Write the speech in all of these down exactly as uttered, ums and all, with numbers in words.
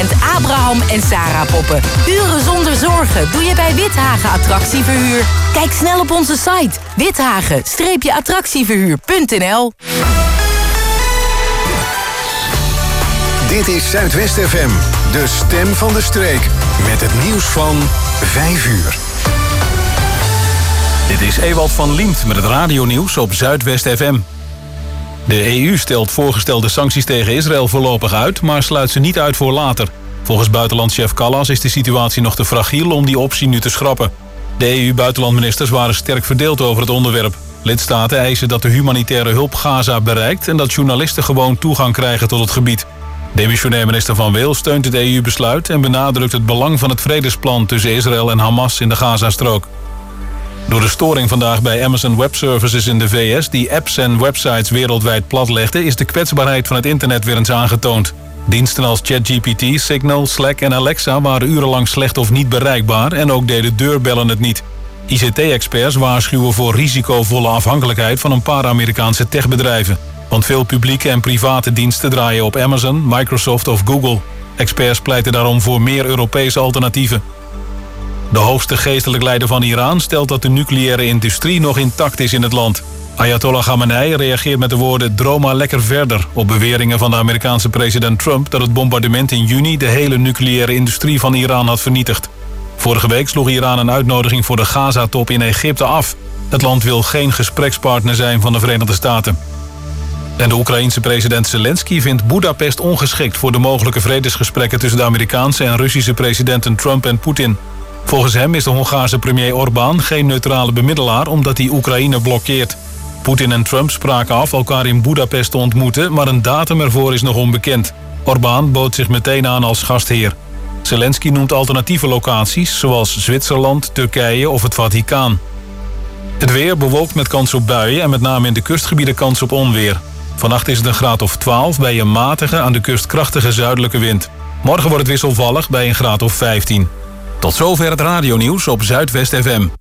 evenement Abraham en Sarah poppen. Huren zonder zorgen doe je bij Withagen Attractieverhuur. Kijk snel op onze site withagen attractieverhuur punt n l. Dit is Zuidwest F M, de stem van de streek. Met het nieuws van vijf uur. Dit is Ewald van Liemt met het radionieuws op Zuidwest F M. De E U stelt voorgestelde sancties tegen Israël voorlopig uit, maar sluit ze niet uit voor later. Volgens buitenlandchef Kallas is de situatie nog te fragiel om die optie nu te schrappen. De E U-buitenlandministers waren sterk verdeeld over het onderwerp. Lidstaten eisen dat de humanitaire hulp Gaza bereikt en dat journalisten gewoon toegang krijgen tot het gebied. Demissionair minister Van Weel steunt het E U-besluit en benadrukt het belang van het vredesplan tussen Israël en Hamas in de Gazastrook. Door de storing vandaag bij Amazon Web Services in de V S, die apps en websites wereldwijd platlegde, is de kwetsbaarheid van het internet weer eens aangetoond. Diensten als ChatGPT, Signal, Slack en Alexa waren urenlang slecht of niet bereikbaar en ook deden deurbellen het niet. I C T-experts waarschuwen voor risicovolle afhankelijkheid van een paar Amerikaanse techbedrijven. Want veel publieke en private diensten draaien op Amazon, Microsoft of Google. Experts pleiten daarom voor meer Europese alternatieven. De hoogste geestelijk leider van Iran stelt dat de nucleaire industrie nog intact is in het land. Ayatollah Khamenei reageert met de woorden "droom maar lekker verder" op beweringen van de Amerikaanse president Trump dat het bombardement in juni de hele nucleaire industrie van Iran had vernietigd. Vorige week sloeg Iran een uitnodiging voor de Gaza-top in Egypte af. Het land wil geen gesprekspartner zijn van de Verenigde Staten. En de Oekraïense president Zelensky vindt Boedapest ongeschikt voor de mogelijke vredesgesprekken tussen de Amerikaanse en Russische presidenten Trump en Poetin. Volgens hem is de Hongaarse premier Orbán geen neutrale bemiddelaar omdat hij Oekraïne blokkeert. Poetin en Trump spraken af elkaar in Boedapest te ontmoeten, maar een datum ervoor is nog onbekend. Orbán bood zich meteen aan als gastheer. Zelensky noemt alternatieve locaties, zoals Zwitserland, Turkije of het Vaticaan. Het weer bewolkt met kans op buien en met name in de kustgebieden kans op onweer. Vannacht is het een graad of twaalf bij een matige, aan de kust krachtige zuidelijke wind. Morgen wordt het wisselvallig bij een graad of vijftien. Tot zover het radionieuws op Zuidwest F M.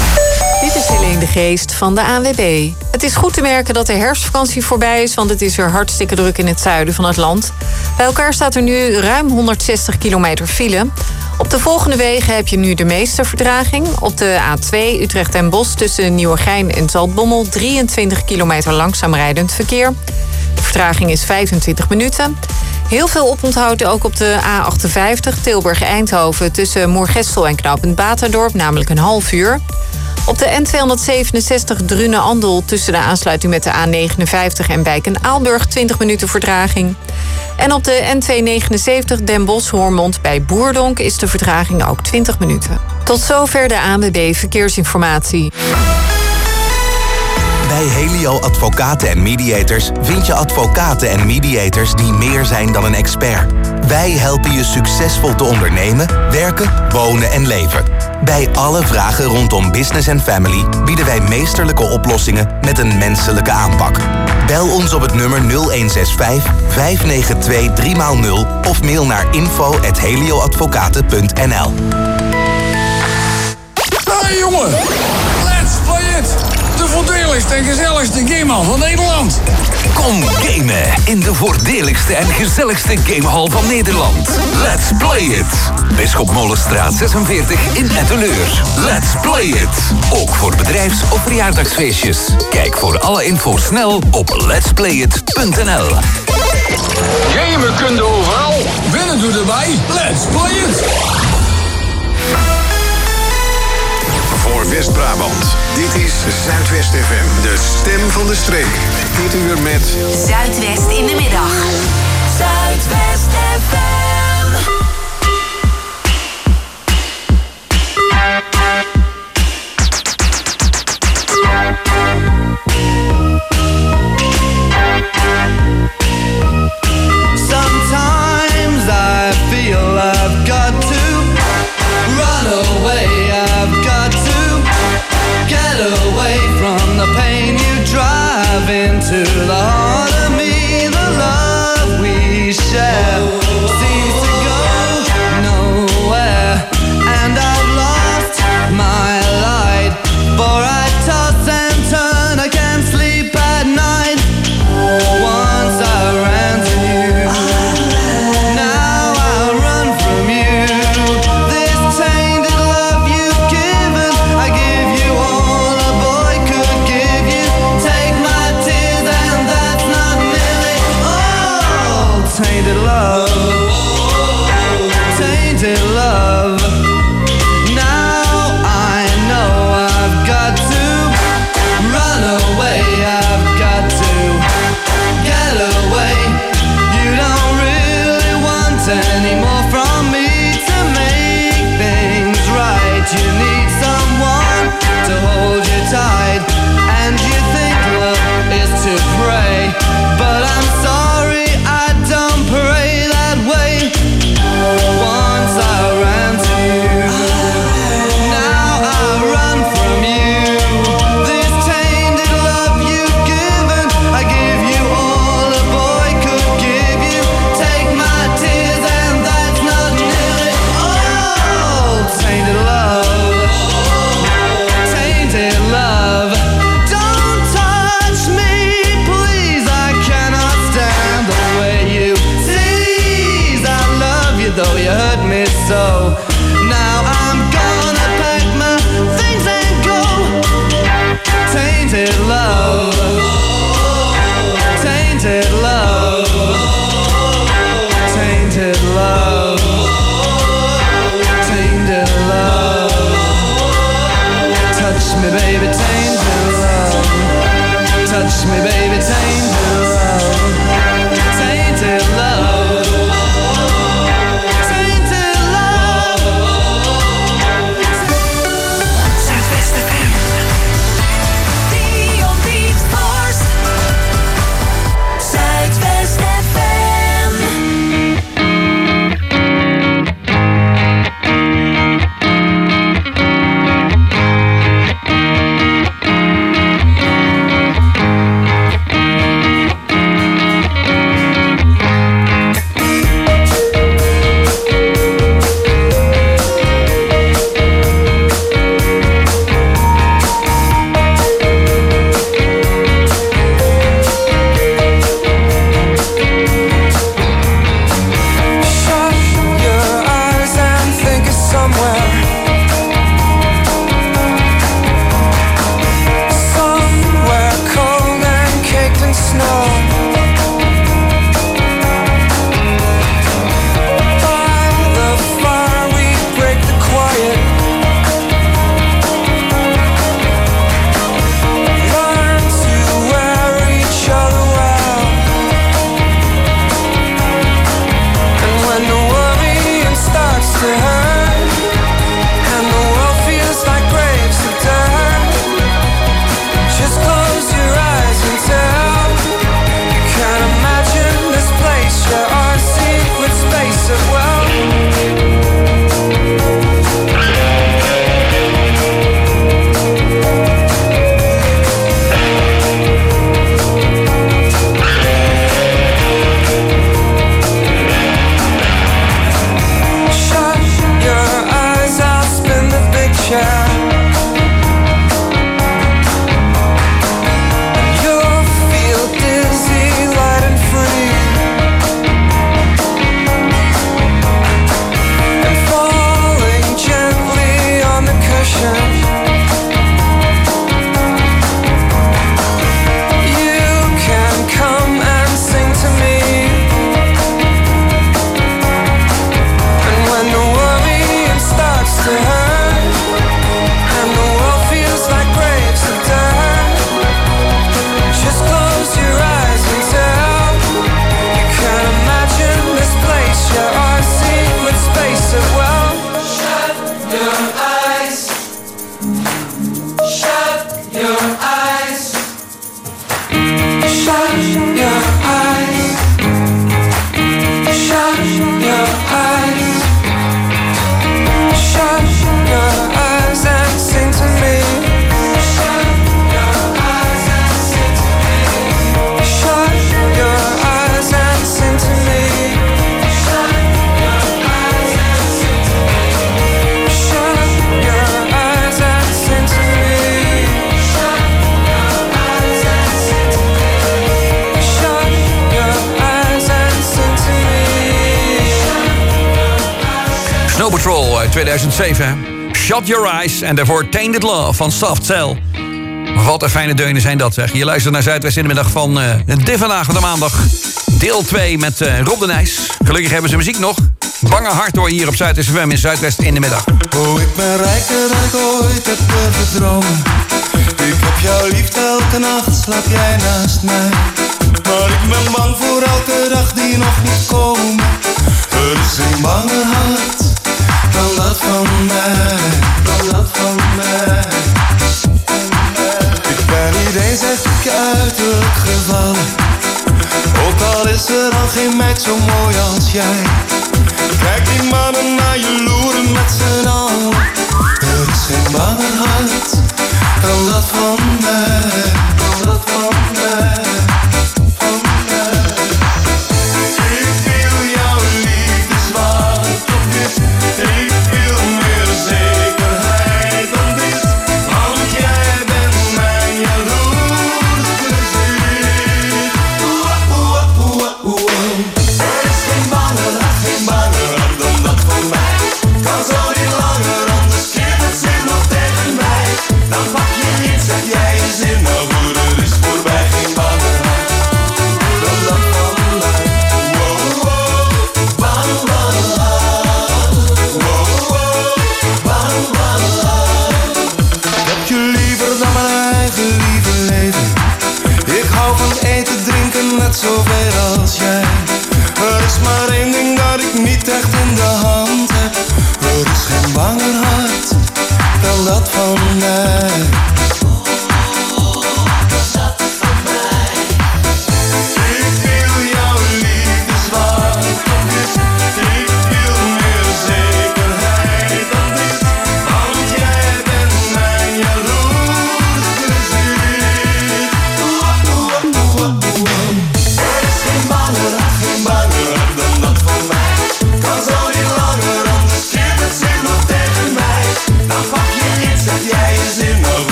Dit is Helene de Geest van de A N W B. Het is goed te merken dat de herfstvakantie voorbij is, want het is weer hartstikke druk in het zuiden van het land. Bij elkaar staat er nu ruim honderdzestig kilometer file. Op de volgende wegen heb je nu de meeste vertraging. Op de A twee Utrecht en Bosch tussen Nieuwegein en Zaltbommel drieëntwintig kilometer langzaam rijdend verkeer. De vertraging is vijfentwintig minuten. Heel veel oponthoud ook op de A achtenvijftig Tilburg-Eindhoven tussen Moergestel en knooppunt Baterdorp, namelijk een half uur. Op de N tweehonderdzevenenzestig Drunen-Andel tussen de aansluiting met de A negenenvijftig en Bijk en Aalburg twintig minuten vertraging. En op de N tweehonderdnegenenzeventig Den Bosch-Roermond bij Boerdonk is de vertraging ook twintig minuten. Tot zover de A N W B Verkeersinformatie. Bij Helio Advocaten en Mediators vind je advocaten en mediators die meer zijn dan een expert. Wij helpen je succesvol te ondernemen, werken, wonen en leven. Bij alle vragen rondom business en family bieden wij meesterlijke oplossingen met een menselijke aanpak. Bel ons op het nummer nul een zes vijf, vijf negen twee, drie nul of mail naar info at helioadvocaten punt n l. Hey jongen, let's play it! De voordeligste en gezelligste gamehal van Nederland. Kom gamen in de voordeligste en gezelligste gamehal van Nederland. Let's play it. Bisschop Molenstraat zesenveertig in Etteleur. Let's play it. Ook voor bedrijfs- of verjaardagsfeestjes. Kijk voor alle info snel op lets play it punt n l. Gamen kun je overal. Winnen doe erbij. Let's play it. Voor West-Brabant. Dit is Zuidwest F M, de stem van de streek. Dit uur met Zuidwest in de middag. Zuidwest F M. Sometimes I feel I've got to run away. I've got to get away from the pain you drive into the heart of me, the love we share. though you hurt me so. Now I'm gonna pack my things and go. Tainted love, tainted love, tainted love, tainted love. Touch me, baby, tainted love. Touch me, baby, tainted love. Tainted love. Tainted love. Zuidwest F M. Dion Beatforce. Zuidwest F M. tweeduizend zeven. Shut Your Eyes en daarvoor Tainted Love van Soft Cell. Wat een fijne deunen zijn dat, zeg. Je luistert naar Zuidwest in de middag van uh, dit vandaag van de maandag. Deel twee met uh, Rob de Nijs. Gelukkig hebben ze muziek nog. Bange hart hoor hier op Zuidwest F M in Zuidwest in de middag. Oh, ik ben rijker dan ik ooit heb durven dromen. Ik heb jou lief, elke nacht slaap jij naast mij. Maar ik ben bang voor elke dag die nog niet komen. Er is een bange hart dan dat van mij, dan dat van mij. Ik ben niet eens echt op je uiterlijk gevallen. Ook al is er al geen meid zo mooi als jij. Kijk die mannen naar je loeren met z'n allen. Er is geen banger hart dan dat van mij, dan dat van mij, van mij. Ik wil jouw liefde zwart op dit. Ik wil meer zekerheid dan dit. Want jij bent mijn jaloers gezicht. Oeh, oeh, oeh, oeh. Er is geen banger hart, geen de hand heb. Er is geen banger hart dan dat van mij.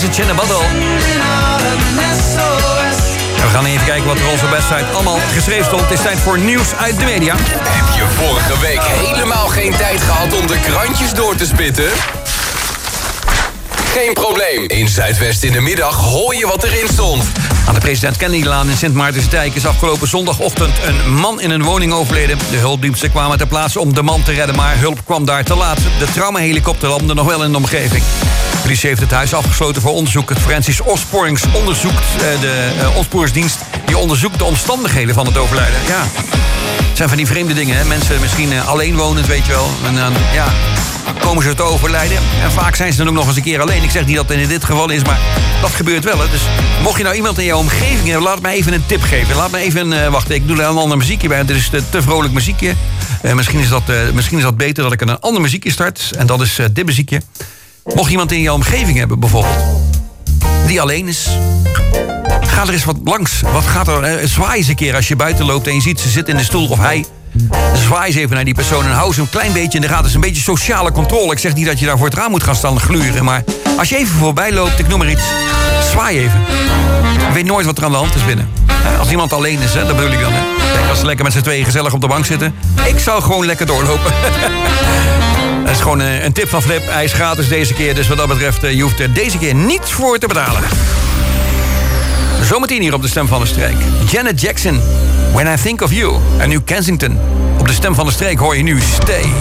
Message in a Bottle. En we gaan even kijken wat er op onze website allemaal geschreven stond. Het is tijd voor nieuws uit de media. Heb je vorige week helemaal geen tijd gehad om de krantjes door te spitten? Geen probleem. In Zuidwest in de middag hoor je wat erin stond. Aan de President Kennedylaan in Sint Maartensdijk is afgelopen zondagochtend een man in een woning overleden. De hulpdiensten kwamen ter plaatse om de man te redden, maar hulp kwam daar te laat. De traumahelikopter landde nog wel in de omgeving. De politie heeft het huis afgesloten voor onderzoek. Het forensisch opsporingsonderzoek, de uh, opsporingsdienst, die onderzoekt de omstandigheden van het overlijden. Ja, het zijn van die vreemde dingen, hè? Mensen misschien uh, alleen wonend, weet je wel. En dan, uh, ja, komen ze te overlijden. En vaak zijn ze dan ook nog eens een keer alleen. Ik zeg niet dat het in dit geval is, maar dat gebeurt wel. Hè? Dus mocht je nou iemand in jouw omgeving hebben, laat me even een tip geven. Laat me even, uh, wacht, ik doe er een ander muziekje bij. Het is te vrolijk muziekje. Uh, misschien, is dat, uh, misschien is dat beter dat ik een ander muziekje start. En dat is uh, dit muziekje. Mocht je iemand in jouw omgeving hebben, bijvoorbeeld, die alleen is, ga er eens wat langs. Wat gaat er? Uh, zwaai eens een keer als je buiten loopt en je ziet ze zit in de stoel of hij. Zwaai eens even naar die persoon en hou ze een klein beetje in de gaten. Het is een beetje sociale controle. Ik zeg niet dat je daar voor het raam moet gaan staan gluren. Maar als je even voorbij loopt, ik noem maar iets, zwaai even. Je weet nooit wat er aan de hand is binnen. Als iemand alleen is, hè, dat bedoel ik dan. Hè. Kijk, als ze lekker met z'n tweeën gezellig op de bank zitten, ik zou gewoon lekker doorlopen. Dat is gewoon een tip van Flip. Hij is gratis deze keer, dus wat dat betreft, je hoeft er deze keer niets voor te betalen. Zometeen hier op de Stem van de Streek. Janet Jackson, When I Think of You. En nu Kensington. Op de Stem van de Streek hoor je nu Stay.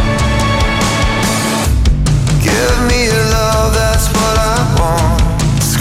Give me your love, that's what I want.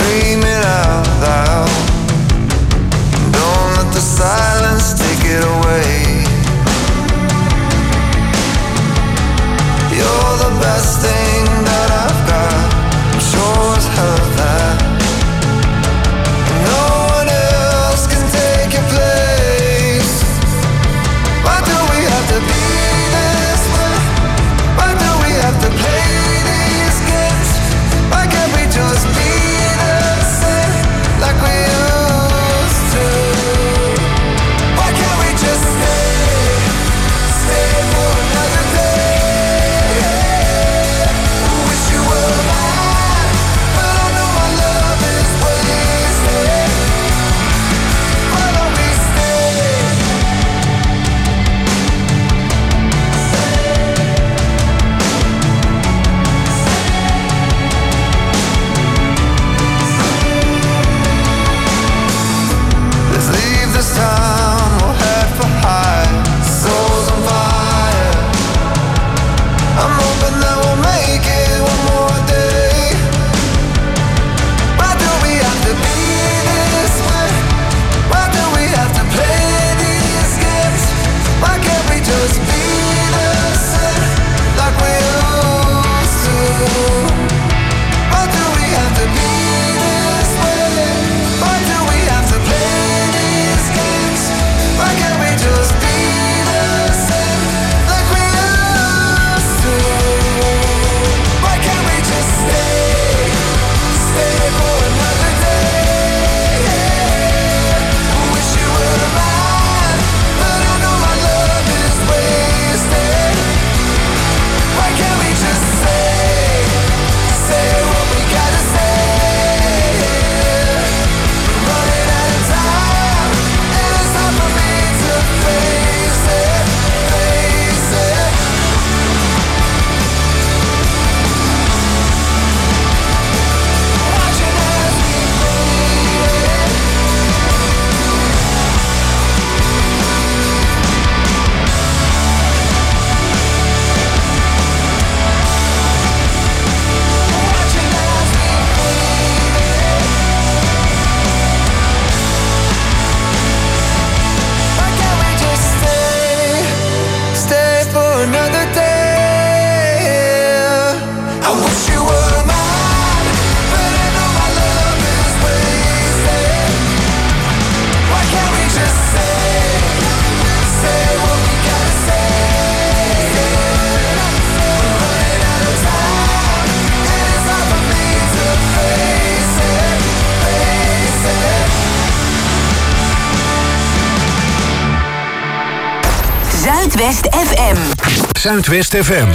Zuidwest F M. Zuidwest F M.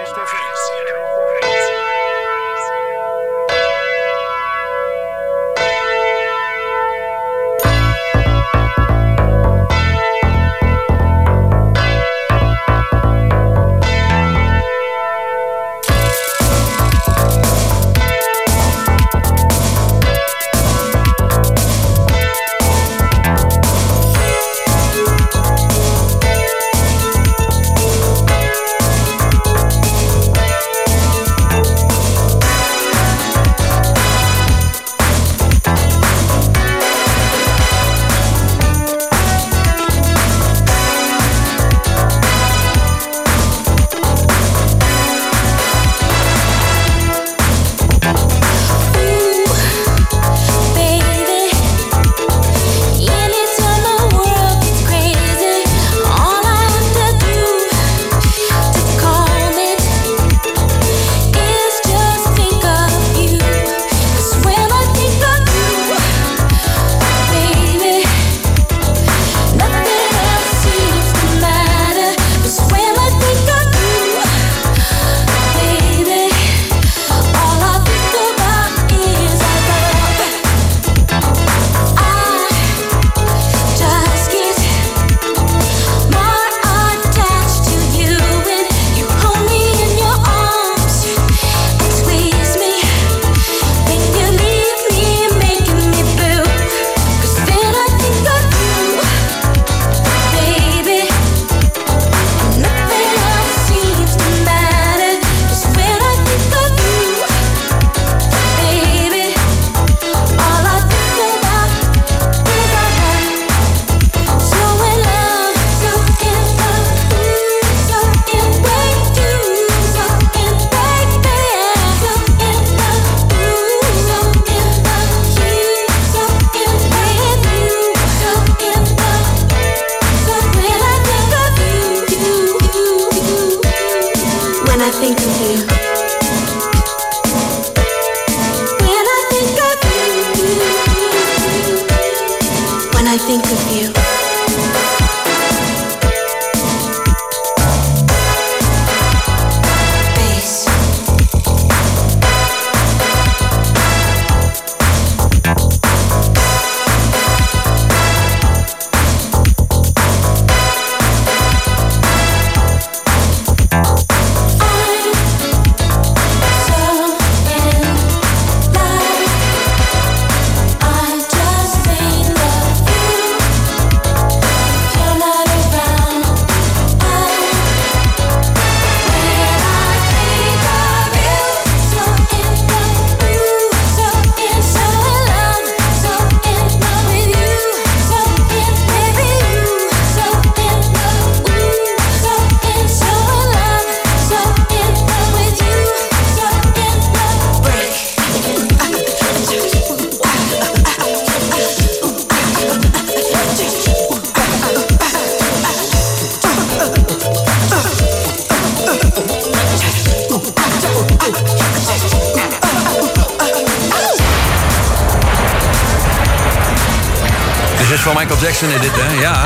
Van Michael Jackson in dit, hè? Ja.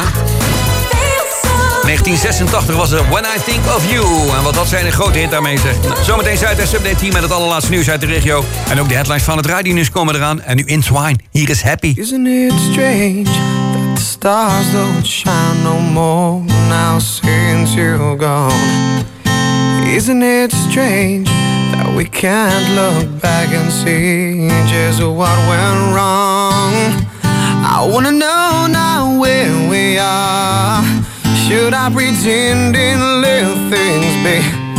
negentien zesentachtig was het When I Think of You. En wat dat zijn een grote hit daarmee zegt. Nou, zometeen Zuidwest Update team met het allerlaatste nieuws uit de regio. En ook de headlines van het radionieuws komen eraan. En nu Entwine. Hier is Happy. Isn't it strange that the stars don't shine no more now since you're gone? Isn't it strange that we can't look back and see just what went wrong? I wanna know now where we are. Should I pretend and let things be?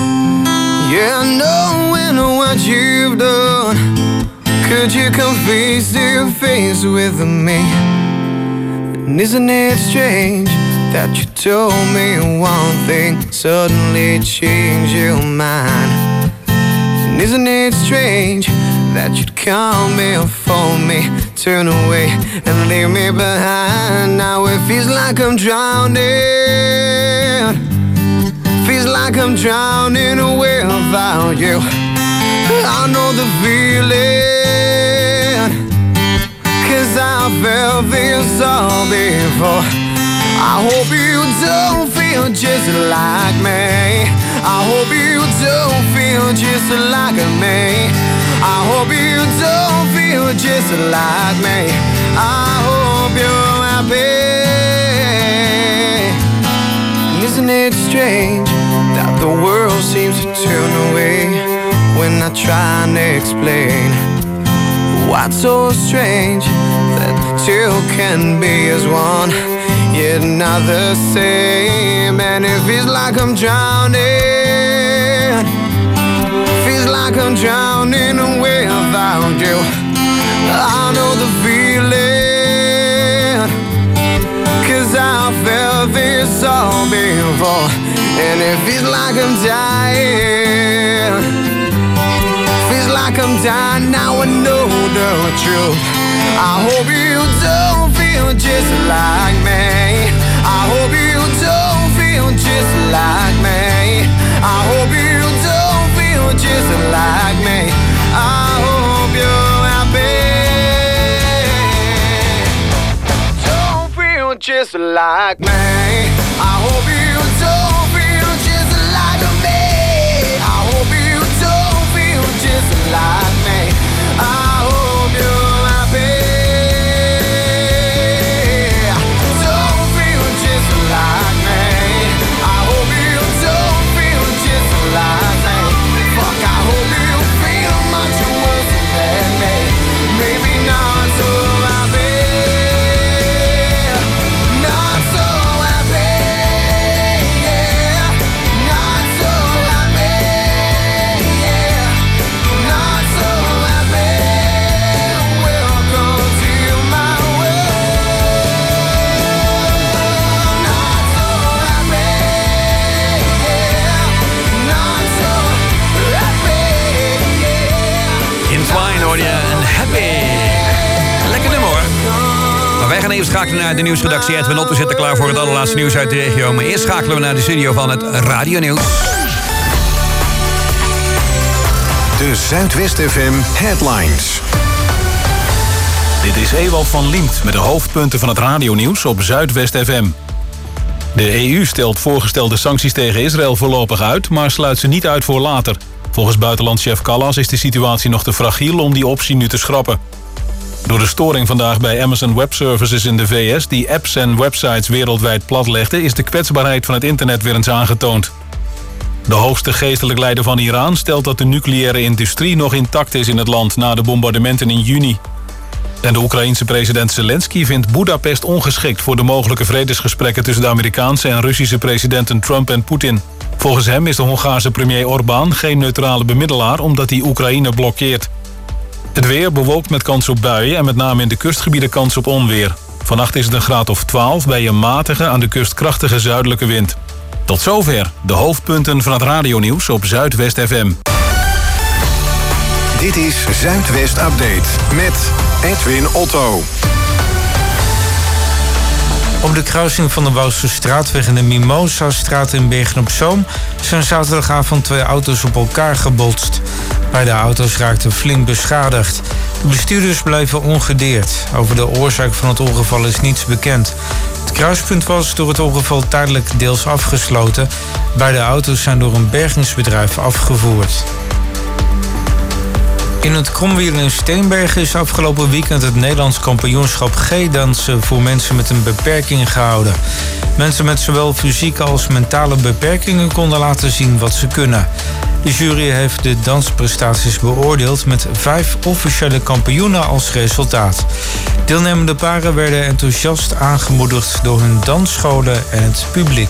Yeah, knowing what you've done, could you come face to face with me? And isn't it strange that you told me one thing, suddenly changed your mind? And isn't it strange that you'd call me for me, turn away and leave me behind? Now it feels like I'm drowning, feels like I'm drowning without you. I know the feeling, 'cause I felt this all before. I hope you don't feel feel just like me. I hope you don't feel just like me. I hope you don't feel just like me. I hope you're happy. Isn't it strange that the world seems to turn away when I try and explain? What's so strange that two can be as one, yet not the same? And it feels like I'm drowning, feels like I'm drowning without you. I know the feeling, 'cause I felt this all before. And it feels like I'm dying, feels like I'm dying, now I know the truth. I hope you don't feel just like me. I hope you don't feel just like me. I hope you don't feel just like me. I hope you're happy. Don't feel just like me. I hope you don't feel just like me. I hope you don't feel just like me. I hope you're happy. Don't feel just like me. I hope you don't feel just like me. Fuck, I hope you feel much worse than me. Maybe not so happy. Not so happy. Yeah. Not so happy. Yeah. Not so happy. Welcome to my world. Not so happy. Yeah. Not so happy. Yeah. In Twine hoor je een happy. Lekker nummer hoor. Maar wij gaan even schakelen naar de nieuwsredactie. Edwin Otten zit er klaar voor het allerlaatste nieuws uit de regio. Maar eerst schakelen we naar de studio van het Radio Nieuws. De Zuidwest F M Headlines. Dit is Ewald van Liemt met de hoofdpunten van het radionieuws op Zuidwest F M. De E U stelt voorgestelde sancties tegen Israël voorlopig uit, maar sluit ze niet uit voor later. Volgens buitenlandchef Callas is de situatie nog te fragiel om die optie nu te schrappen. Door de storing vandaag bij Amazon Web Services in de V S... die apps en websites wereldwijd platlegde, is de kwetsbaarheid van het internet weer eens aangetoond. De hoogste geestelijk leider van Iran stelt dat de nucleaire industrie nog intact is in het land na de bombardementen in juni. En de Oekraïense president Zelensky vindt Boedapest ongeschikt voor de mogelijke vredesgesprekken tussen de Amerikaanse en Russische presidenten Trump en Poetin. Volgens hem is de Hongaarse premier Orbán geen neutrale bemiddelaar omdat hij Oekraïne blokkeert. Het weer bewolkt met kans op buien en met name in de kustgebieden kans op onweer. Vannacht is het een graad of twaalf bij een matige, aan de kust krachtige zuidelijke wind. Tot zover de hoofdpunten van het radionieuws op Zuidwest F M. Dit is Zuidwest Update met Edwin Otto. Op de kruising van de Wouwsterstraatweg en de Mimosa-straat in Bergen-op-Zoom zijn zaterdagavond twee auto's op elkaar gebotst. Beide auto's raakten flink beschadigd. De bestuurders blijven ongedeerd. Over de oorzaak van het ongeval is niets bekend. Het kruispunt was door het ongeval tijdelijk deels afgesloten. Beide auto's zijn door een bergingsbedrijf afgevoerd. In het Kromwiel in Steenbergen is afgelopen weekend het Nederlands kampioenschap G-dansen voor mensen met een beperking gehouden. Mensen met zowel fysieke als mentale beperkingen konden laten zien wat ze kunnen. De jury heeft de dansprestaties beoordeeld met vijf officiële kampioenen als resultaat. Deelnemende paren werden enthousiast aangemoedigd door hun dansscholen en het publiek.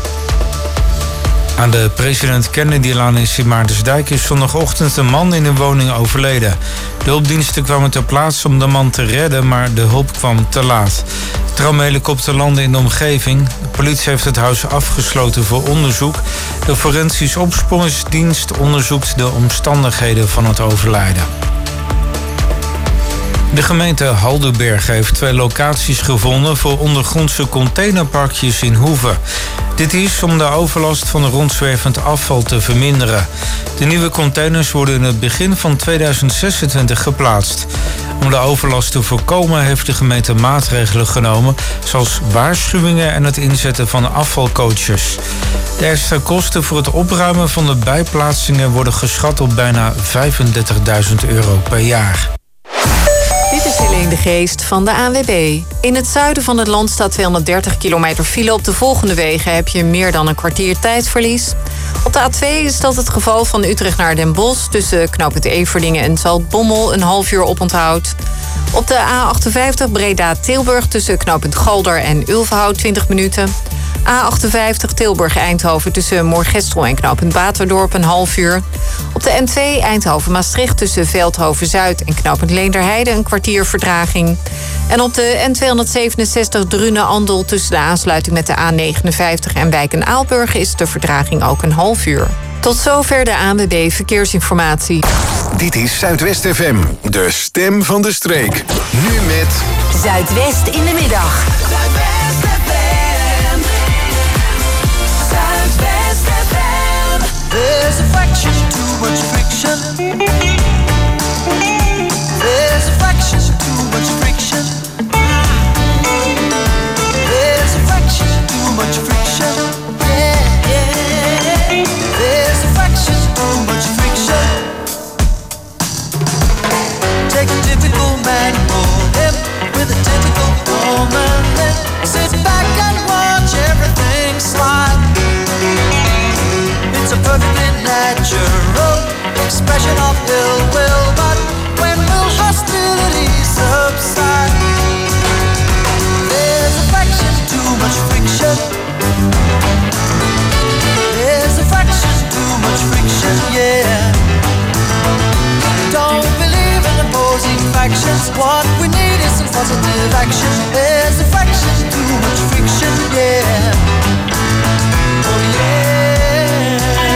Aan de President Kennedy-laan in Sint Maartensdijk is zondagochtend een man in een woning overleden. De hulpdiensten kwamen ter plaatse om de man te redden, maar de hulp kwam te laat. De traumahelikopter landde in de omgeving. De politie heeft het huis afgesloten voor onderzoek. De forensisch opsporingsdienst onderzoekt de omstandigheden van het overlijden. De gemeente Haldenberg heeft twee locaties gevonden voor ondergrondse containerparkjes in Hoeve. Dit is om de overlast van rondzwervend afval te verminderen. De nieuwe containers worden in het begin van tweeduizend zesentwintig geplaatst. Om de overlast te voorkomen heeft de gemeente maatregelen genomen, zoals waarschuwingen en het inzetten van afvalcoaches. De extra kosten voor het opruimen van de bijplaatsingen worden geschat op bijna vijfendertigduizend euro per jaar. Dit is Helene de Geest van de A N W B. In het zuiden van het land staat tweehonderddertig kilometer file. Op de volgende wegen heb je meer dan een kwartier tijdverlies. Op de A twee is dat het geval van Utrecht naar Den Bosch. Tussen knooppunt Everdingen en Zaltbommel een half uur oponthoud. Op de A achtenvijftig Breda-Tilburg tussen knooppunt Galder en Ulverhout twintig minuten. A achtenvijftig Tilburg-Eindhoven tussen Moorgestel en knooppunt Baterdorp een half uur. Op de N twee Eindhoven-Maastricht tussen Veldhoven-Zuid en knooppunt Leenderheide een kwartier vertraging. En op de N tweehonderdzevenenzestig Drunen-Andel tussen de aansluiting met de A negenenvijftig en Wijk en Aalburg is de vertraging ook een half uur. Tot zover de A N W B Verkeersinformatie. Dit is Zuidwest F M, de stem van de streek. Nu met Zuidwest in de middag. Zuidwest F M. Zuidwest F M. There's a fraction, too much friction. There's a fraction, too much friction. There's a fraction, too much friction. Yeah, yeah. There's a fraction, too much friction. Take a typical man and roll him with a typical woman. Then sit back and watch everything slide. It's a perfectly natural expression of ill will, but when will hostility subside? There's a fraction, too much friction. There's a fraction, too much friction, yeah. Don't believe in opposing factions. What we need is some positive action. There's a fraction, too much friction, yeah. Oh yeah.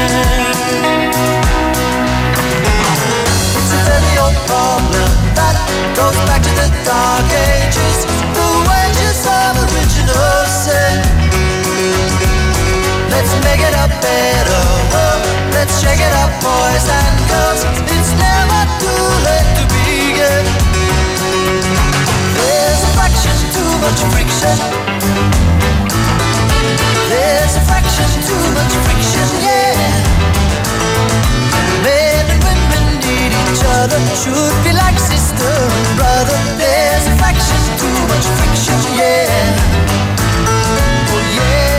It's a very old problem that goes back to the dark ages. The wages of original sin. Let's make it a better world. Let's shake it up, boys and girls. It's never too late to begin. There's a fraction, too much friction. There's a fraction, too much friction, yeah. Men and women need each other. Should be like sister and brother. There's a fraction, too much friction, yeah. Oh yeah.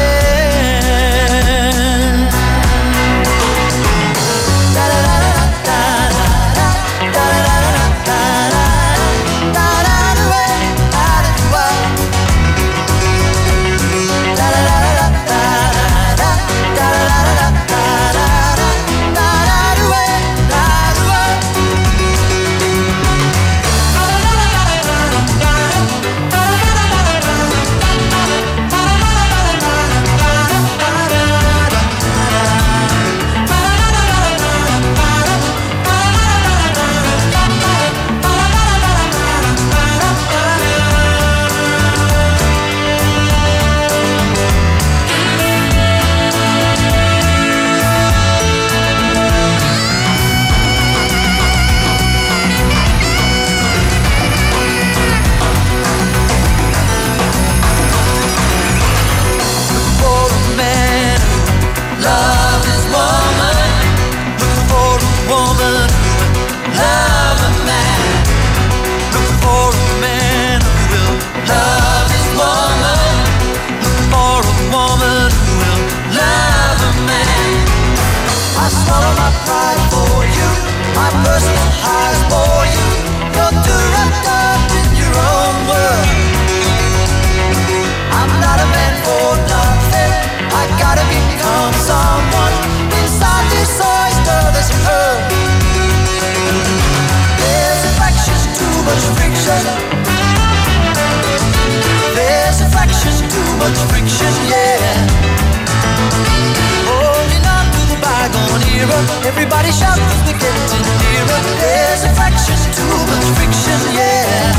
gonna hear her. Everybody shout, we're getting nearer. There's a fraction, too much friction, yeah.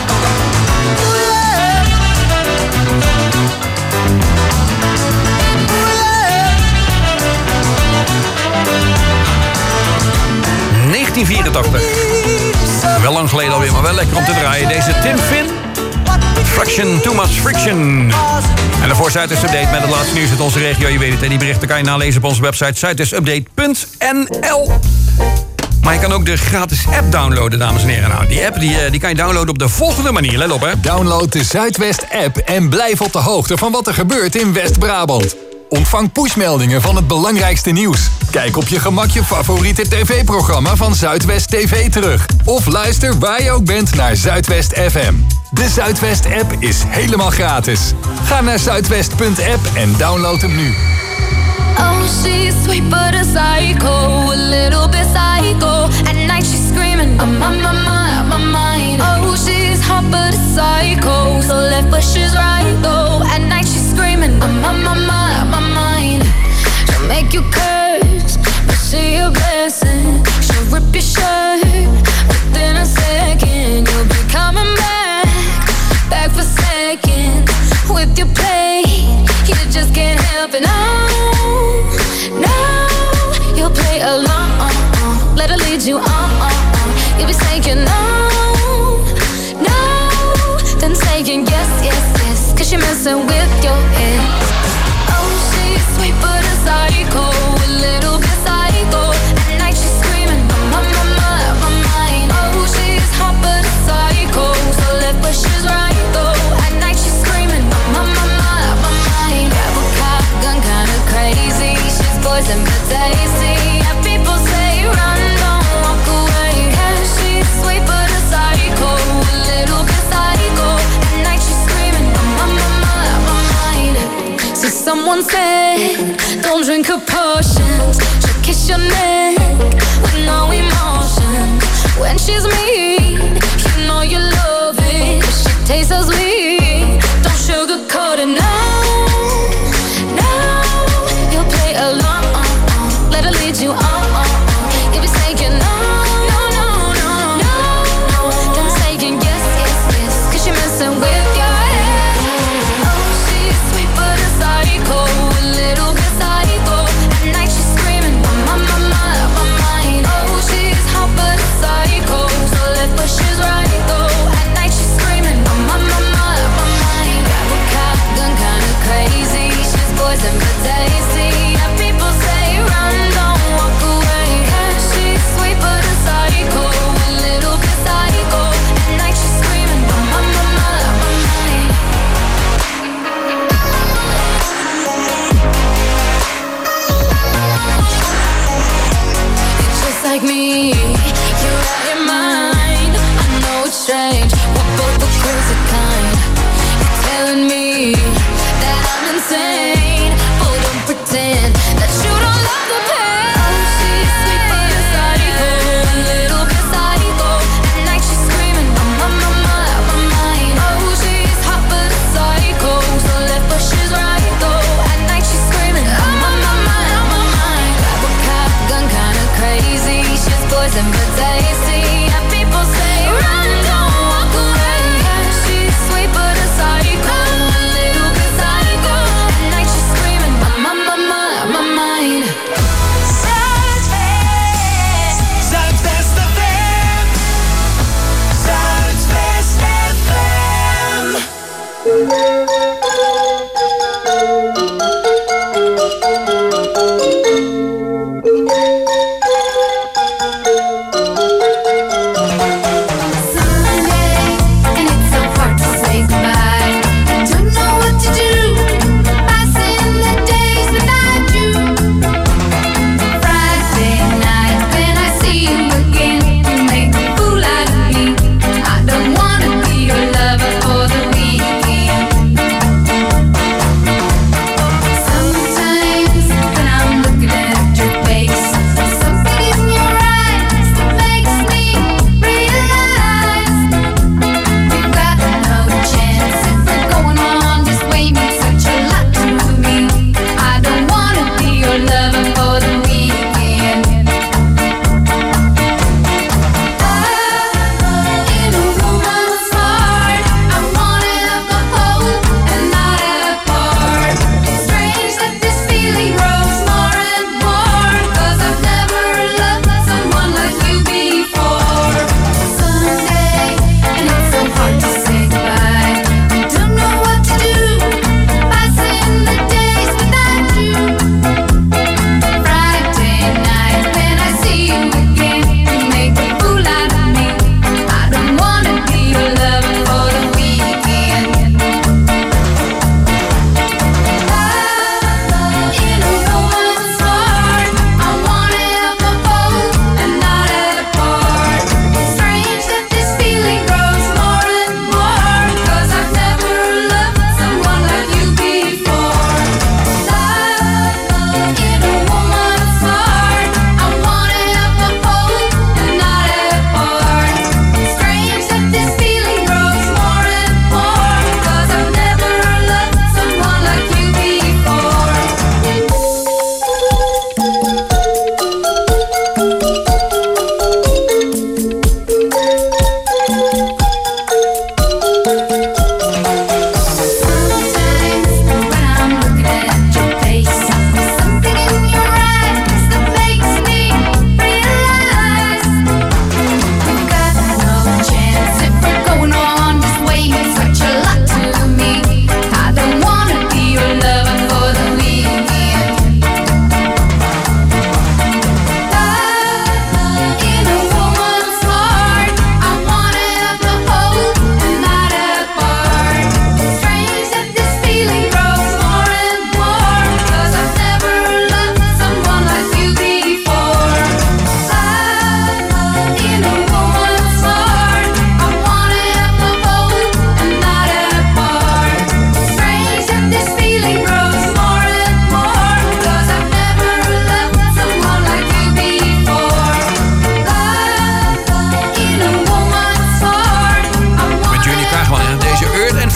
negentien vierentachtig. Wel lang geleden alweer, maar wel lekker om te draaien. Deze Tim Finn. Fraction, too much friction. En daarvoor Zuidwest Update met het laatste nieuws uit onze regio. Je weet het, en die berichten kan je nalezen op onze website zuidwestupdate punt n l. Maar je kan ook de gratis app downloaden, dames en heren. Nou, die app die, die kan je downloaden op de volgende manier. Let op, hè. Download de Zuidwest-app en blijf op de hoogte van wat er gebeurt in West-Brabant. Ontvang pushmeldingen van het belangrijkste nieuws. Kijk op je gemak je favoriete tv-programma van Zuidwest T V terug. Of luister waar je ook bent naar Zuidwest F M. De Zuidwest-app is helemaal gratis. Ga naar zuidwest punt app en download hem nu. Oh, she's sweet but a psycho, a little bit psycho. At night she's screaming, I'm on my mind, my mind. Oh, she's hot but a psycho, so left but she's right though. At night she's screaming, I'm on my mind, my mind. She'll make you curse, but she a blessing. She'll rip your shirt within a second. You'll be coming back, back for seconds. With your play, you just can't help it. No, no, you'll play along. Let her lead you on. You'll be saying no, no, then saying yes, yes, yes. Cause you're messing with your head. Oh, she's sweet but a psycho, a little bit psycho. At night she's screaming, I'm on my mind, my mind. Oh, she's hot but a psycho, so left but she's right though. At night she's screaming, I'm on my mind, my mind. Grab a cop gun, kinda crazy. She's poison but tasty. And people say run, don't walk away. Yeah, she's sweet but a psycho, a little bit psycho. At night she's screaming, I'm on my mind, my mind. See, someone said, don't drink her potions. She'll kiss your neck with no emotion. When she's mean, you know you love it. She tastes so sweet, don't sugarcoat it, no, no. You'll play along, let her lead you on. You'll be saying no, no, no, no, no. Then saying yes, yes, yes. Cause you're messing with your head. Oh, she's sweet but a psycho, a little bit psycho. At night she's screaming, I'm on my mind, my mind. Oh, she's hot but a psycho, so left but she's right though. At night she's screaming, I'm on my mind, my mind. Grab a cop gun, kinda crazy. She's poison but tasty. And people say run, don't walk away. Yeah, she's sweet but a psycho, a little bit psycho. At night she's screaming, I'm on my mind, my mind. You're just like me, you're out your mind. I know it's strange, we're both the crazy kind. You're telling me that I'm insane, but don't pretend that you don't love the pain. Oh, she's sweet but a psycho, a little bit psycho. At night she's screaming, I'm on my mind, my mind. Oh, she's hot but a psycho, so left but she's right though. At night she's screaming, I'm on my mind, my mind. Grab a cop gun, kinda crazy. She's poison but tasty. And people say run, don't walk away. Yeah, she's sweet but a psycho, a little bit psycho. At night she's screaming, I'm on my mind, my mind. Zuidwest, Zuidwest F M. Zuidwest F M. I don't wanna be your lover for the weekend.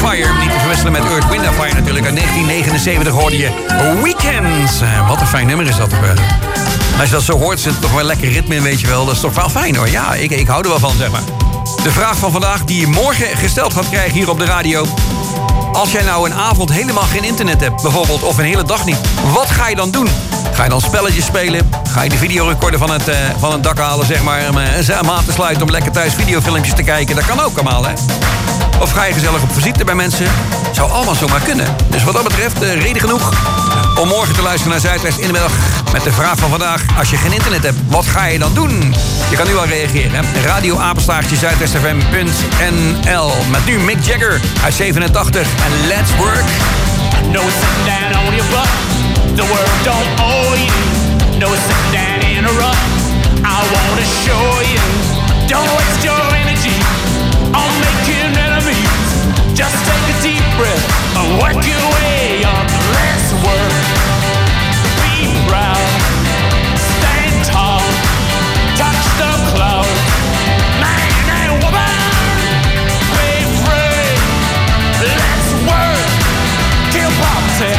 Fire. Niet te verwisselen met Earth, Wind and Fire natuurlijk. Uit negentien negenenzeventig hoorde je Weekends. Uh, wat een fijn nummer is dat toch wel. Als je dat zo hoort, zit er toch wel lekker ritme in, weet je wel. Dat is toch wel fijn hoor. Ja, ik, ik hou er wel van, zeg maar. De vraag van vandaag die je morgen gesteld gaat krijgen hier op de radio. Als jij nou een avond helemaal geen internet hebt, bijvoorbeeld, of een hele dag niet, wat ga je dan doen? Ga je dan spelletjes spelen? Ga je de videorecorder van het, uh, van het dak halen, zeg maar, om uh, een maat te sluiten om lekker thuis videofilmpjes te kijken? Dat kan ook allemaal, hè? Of ga je gezellig op visite bij mensen? Zou allemaal zomaar kunnen. Dus wat dat betreft, uh, reden genoeg om morgen te luisteren naar Zuidwest in de middag met de vraag van vandaag. Als je geen internet hebt, wat ga je dan doen? Je kan nu al reageren. Radio apenstaartje zuidwest f m punt n l. Met nu Mick Jagger uit zevenentachtig en Let's Work. No sitting down on your butt. The world don't owe you. No sitting down in a rut. I wanna show you. Don't waste your energy on making enemies. Just take a deep breath and work your way up. Let's work. Be proud. Stand tall. Touch the clouds. Man and woman. Be free. Let's work. Kill poverty.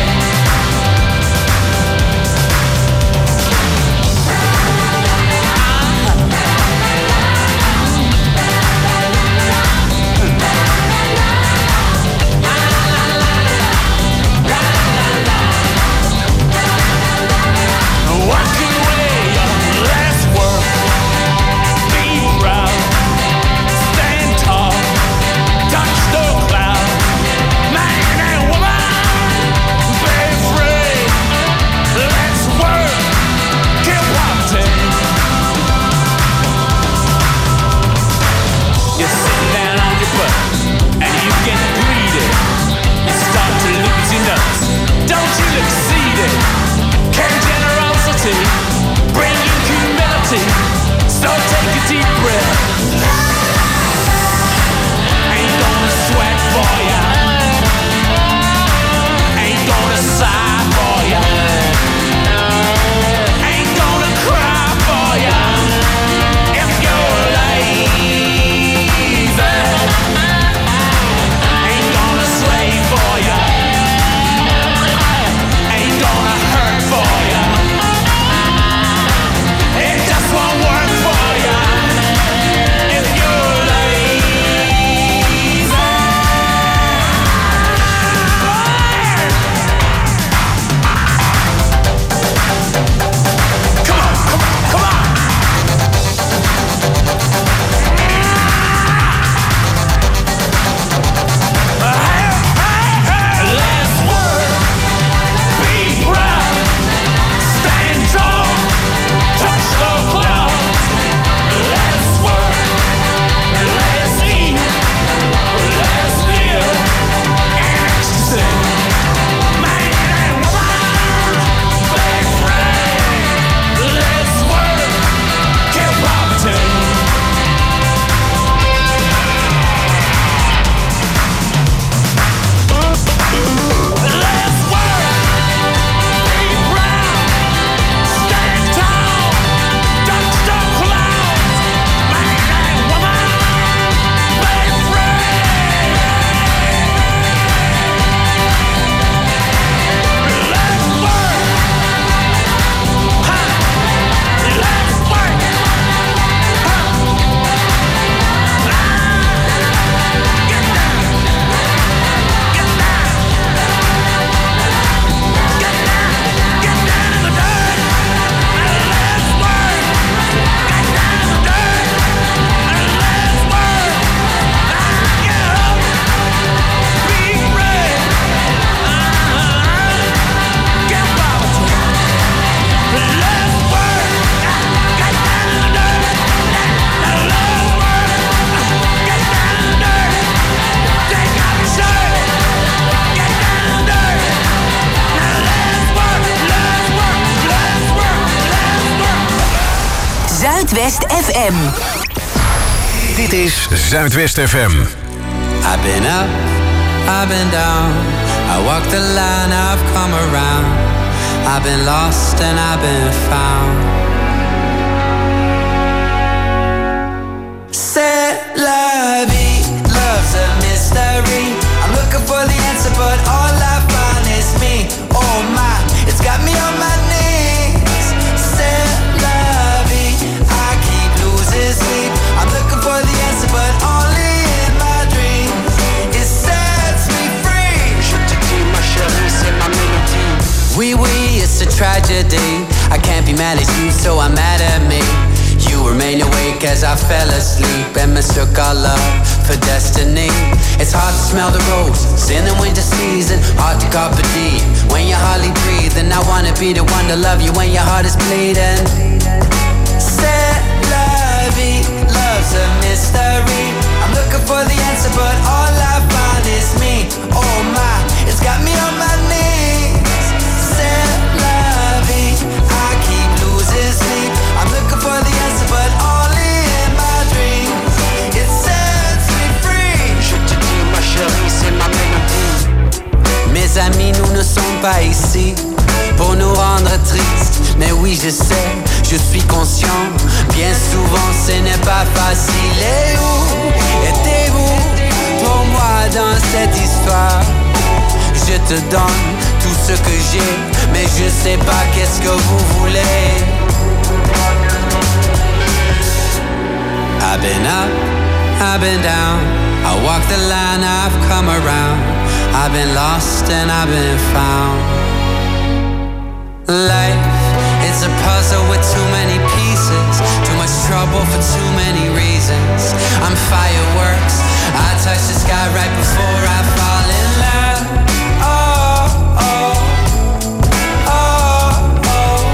Zuidwest F M. Dit is Zuidwest F M. I've been up, I've been down. I walked the line, I've come around. I've been lost and I've been found. C'est la vie, love's a mystery. I'm looking answer, but all I find is me. Oh my, it's got me on my knees. C'est la vie, I keep losing sleep. I'm looking for the answer, but only in my dreams. It sets me free. Je te dis, ma chérie, c'est ma mélodie. Oui, oui, it's a tragedy. I can't be mad at you, so I'm mad at me. You remain awake as I fell asleep and mistook our love for destiny. It's hard to smell the roses in the winter season, hard to carpe diem when you're hardly breathing. I wanna be the one to love you when your heart is bleeding. C'est la vie, love's a mystery. I'm looking for the answer, but all I find is me. Oh my, it's got me on my knees. C'est la vie, I keep losing sleep. I'm looking for the answer, but only in my dreams. It sets me free. Je te dis, ma chérie, c'est ma mélodie. Mes amis, nous ne sommes pas ici pour nous rendre tristes. Mais oui, je sais, je suis conscient. Bien souvent, ce n'est pas facile. Et où étiez-vous pour moi dans cette histoire? Je te donne tout ce que j'ai, mais je sais pas qu'est-ce que vous voulez. I've been up, I've been down, I walk the line, I've come around. I've been lost and I've been found. Life, it's a puzzle with too many pieces, too much trouble for too many reasons. I'm fireworks, I touch the sky right before I fall in love. Oh, oh, oh, oh,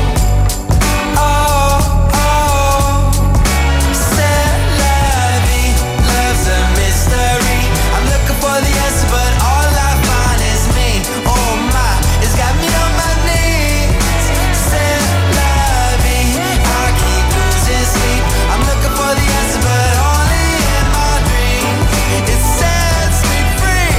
oh, oh. C'est la vie, love's a mystery. I'm looking for the answer, but all I find is me. Oh my, it's got me on my knees. C'est la vie, I keep losing sleep. I'm looking for the answer, but only in my dreams. It sets me free.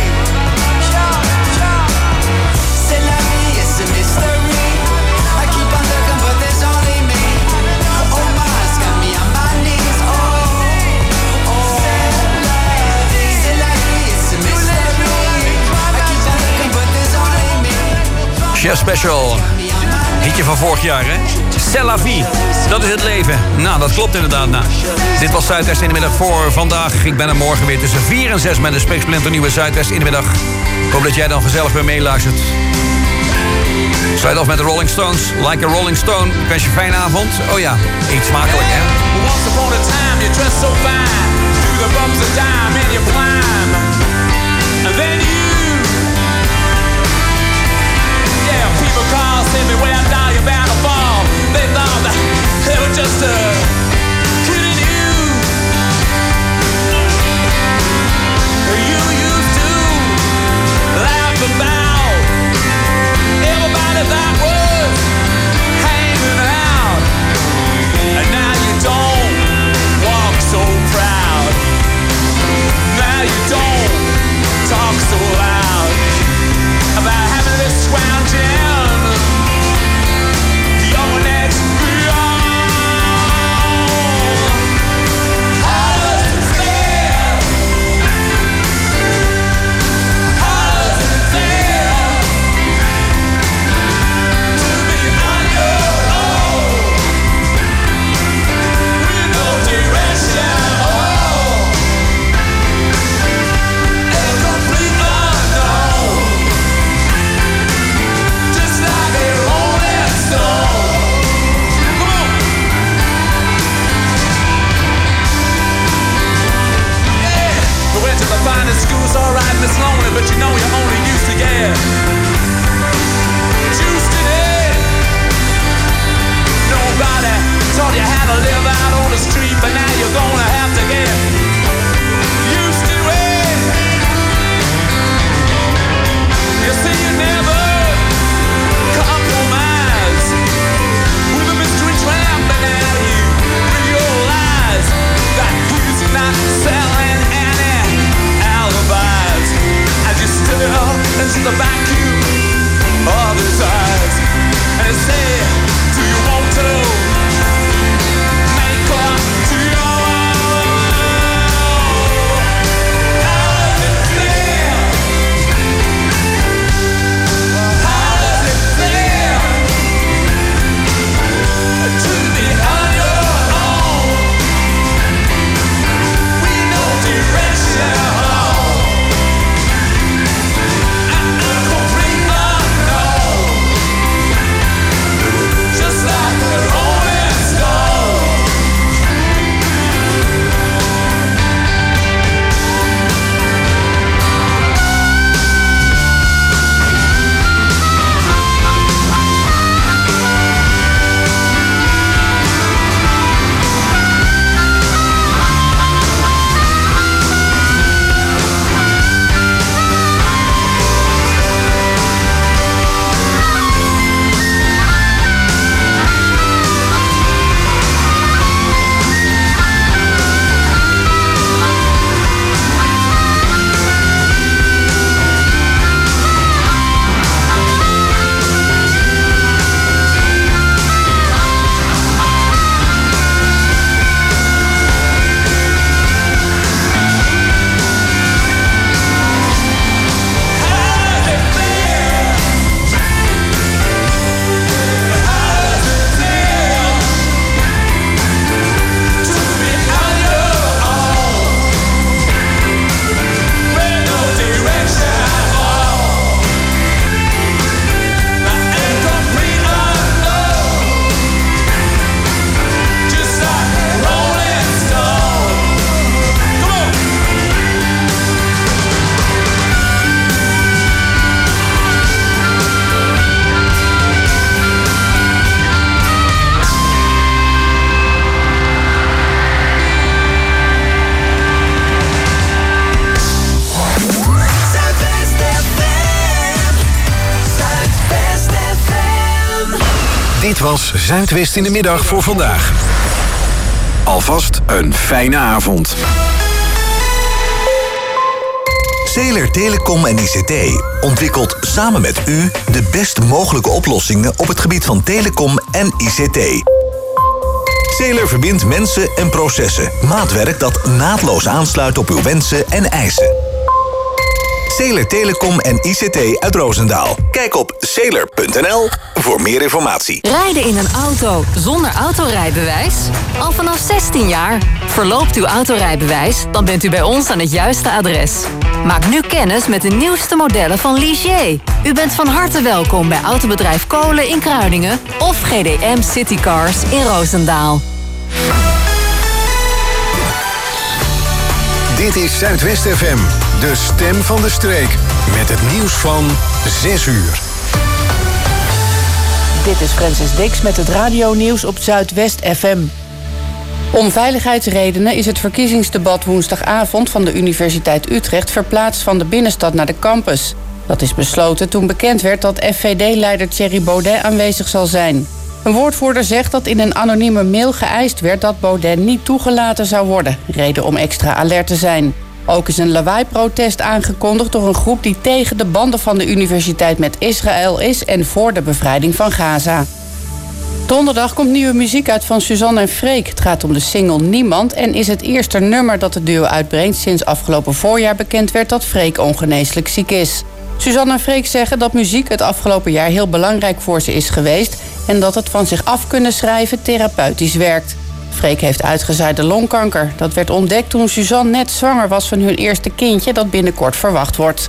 C'est la vie, it's a mystery. I keep on looking, but there's only me. Oh my, it's got me on my knees. Oh, oh. C'est la vie, c'est la vie, it's a mystery. I keep on looking, but there's only me. Chef Special. Hitje van vorig jaar, hè? C'est la vie. Dat is het leven. Nou, dat klopt inderdaad. Nou, dit was Zuidwest in de middag voor vandaag. Ik ben er morgen weer tussen vier en zes met een spiksplinternieuwe Zuidwest in de middag. Ik hoop dat jij dan gezellig weer meeluistert. Sluit af met de Rolling Stones. Like a Rolling Stone. Ik wens je een fijne avond. Oh ja, eet smakelijk, hè? Once upon a time you dressed so fine, through the bumps of time and you climb. And then you, yeah, people call, send me way down, you're bound to fall. They thought that they were just uh, kidding you. You used to laugh about everybody that was hanging out, and now you don't walk so proud. Now you don't Dit was Zuidwest in de Middag voor vandaag. Alvast een fijne avond. Zeeler Telecom en I C T ontwikkelt samen met u de best mogelijke oplossingen op het gebied van telecom en I C T. Zeeler verbindt mensen en processen. Maatwerk dat naadloos aansluit op uw wensen en eisen. Zeeler Telecom en I C T uit Roosendaal. Kijk op zeeler punt n l voor meer informatie. Rijden in een auto zonder autorijbewijs? Al vanaf zestien jaar. Verloopt uw autorijbewijs, dan bent u bij ons aan het juiste adres. Maak nu kennis met de nieuwste modellen van Ligier. U bent van harte welkom bij Autobedrijf Kolen in Kruiningen of G D M Citycars in Roosendaal. Dit is Zuidwest F M, de stem van de streek. Met het nieuws van zes uur. Dit is Francis Dix met het radionieuws op Zuidwest F M. Om veiligheidsredenen is het verkiezingsdebat woensdagavond van de Universiteit Utrecht verplaatst van de binnenstad naar de campus. Dat is besloten toen bekend werd dat F V D-leider Thierry Baudet aanwezig zal zijn. Een woordvoerder zegt dat in een anonieme mail geëist werd dat Baudet niet toegelaten zou worden. Reden om extra alert te zijn. Ook is een lawaai-protest aangekondigd door een groep die tegen de banden van de universiteit met Israël is en voor de bevrijding van Gaza. Donderdag komt nieuwe muziek uit van Suzanne en Freek. Het gaat om de single Niemand en is het eerste nummer dat het duo uitbrengt sinds afgelopen voorjaar bekend werd dat Freek ongeneeslijk ziek is. Suzanne en Freek zeggen dat muziek het afgelopen jaar heel belangrijk voor ze is geweest en dat het van zich af kunnen schrijven therapeutisch werkt. Freek heeft uitgezaaide longkanker. Dat werd ontdekt toen Suzanne net zwanger was van hun eerste kindje dat binnenkort verwacht wordt.